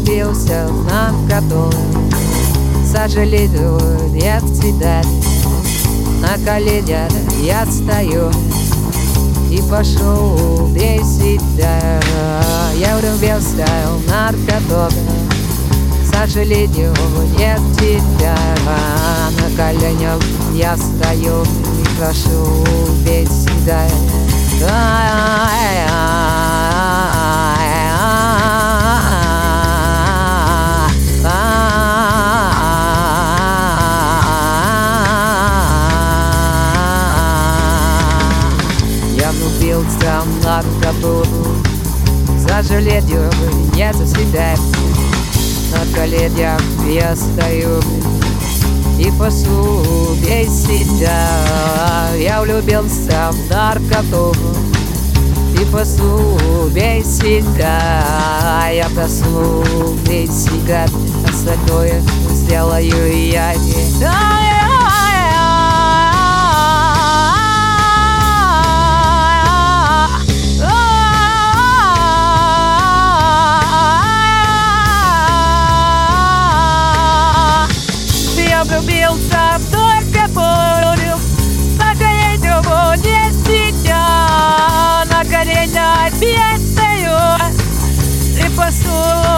влюбился на котором сожалею нет тебя. На коленях я стою и пошел без себя. Я влюбился на котором сожалению нет тебя. На коленях я стою и прошу без себя. Я влюбился на которую сожалению нет себя. На коленях я стою и прошу без себя. Я влюбился в наркоту и прошу без себя. Я прошу без себя. Остальное сделаю я не. Я влюбился в только полю, на коленях не сидя, на коленях я стою и прошу